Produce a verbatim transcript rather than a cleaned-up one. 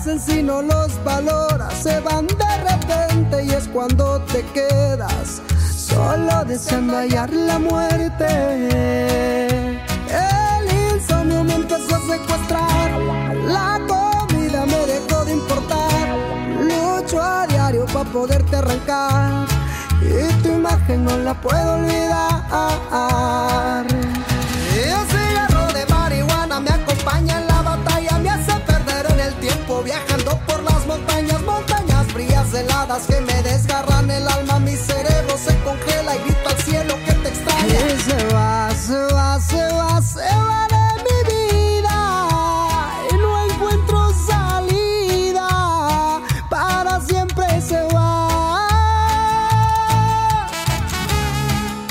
hacen si no los valoras, se van de repente y es cuando te quedas solo deseando hallar la muerte. El insomnio me empezó a secuestrar, la comida me dejó de importar, lucho a diario pa' poderte arrancar y tu imagen no la puedo olvidar.